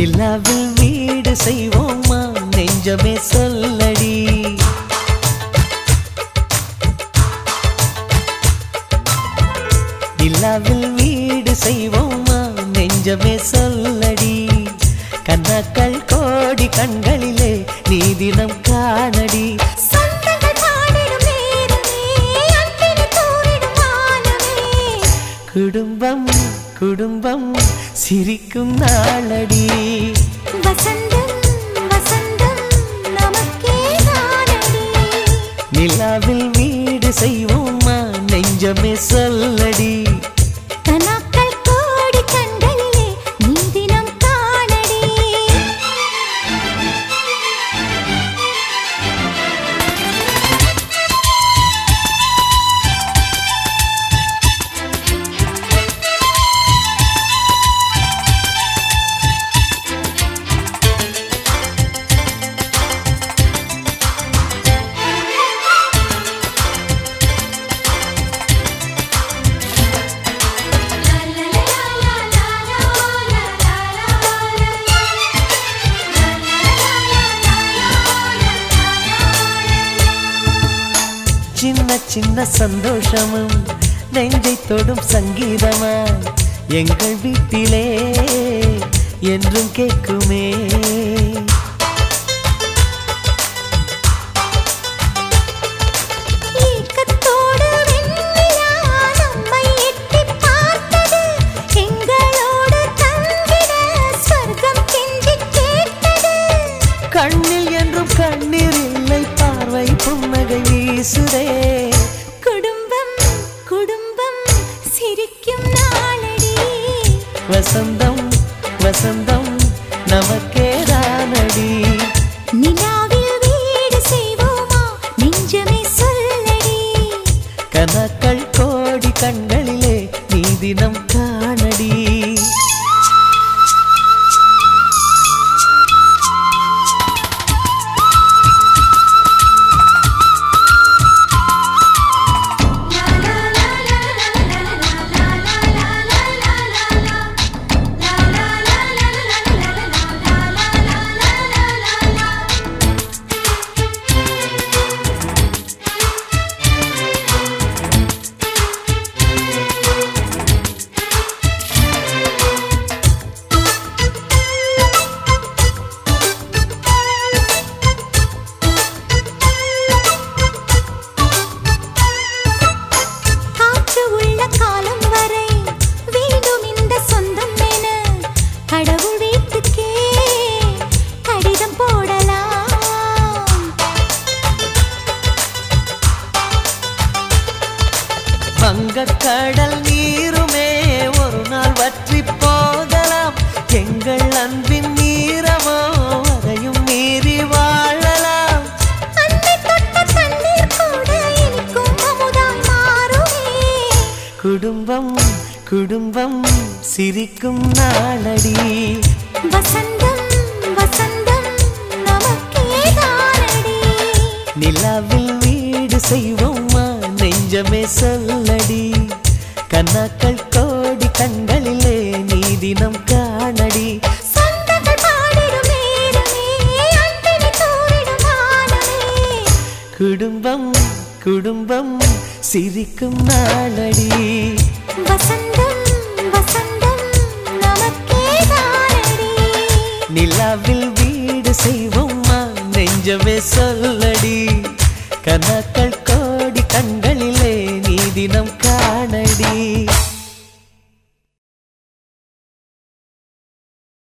நிலாவில் வீடு செய்வோமா நெஞ்சமே சொல்லடி. நிலாவில் வீடு செய்வோமா நெஞ்சமே சொல்லடி. கண்ணாக்கள் கோடி கண்களிலே நீ தினம் காணடி. குடும்பம் குடும்பம் சிரிக்கும் நாளடி. வசந்தம் வசந்தம் நமக்கே தானடி. நிலாவில் வீடு செய்வோமா நெஞ்சமே சொல்லடி. கனாக்கள் கோடி கண்களிலே நீ தினம் காணடி. சின்ன சின்ன சந்தோஷமும் நெஞ்சை தொடும் சங்கீதமா எங்கள் வீட்டிலே என்றும் கேட்குமே. கண்ணில் என்றும் கண்ணீர் இல்லை பார்வை புன்னகை வீசுதே. குடும்பம் குடும்பம் சிரிக்கும் நாளடி. வசந்தம் வசந்தம் நமக்கே தானடி. நிலாவில் வீடு செய்வோமா நெஞ்சமே சொல்லடி. கனாக்கள் கோடி கண்களிலே நீ தினம் காணடி. கடவுள் வீட்டுக்கே கடிதம் போடலாம். வங்கக்கடல் நீருமே ஒரு நாள் வற்றி போகலாம். எங்கள் அன்பின் நீரமோ அதையும் மீறி வாழலாம். அன்னை தொட்ட தண்ணீர் கூட இனிக்கும் அமுதாய் மாறுமே. குடும்பம் குடும்பம் சிரிக்கும் நாளடி. வசந்தம் வசந்தம் நமக்கே தானடி. நிலாவில் வீடு செய்வோமா நெஞ்சமே சொல்லடி. கண்ணாக்கள் கோடி கண்களிலே நீ தினம் காணடி. சொந்தங்கள் பாடிடும் நேரமே அன்பினை தூரிடும் வானமே. குடும்பம் குடும்பம் சிரிக்கும் நாளடி. வசந்தம் வசந்தம் நமக்கே தானடி. நிலாவில் வீடு செய்வோமா நெஞ்சமே சொல்லடி. கனாக்கள்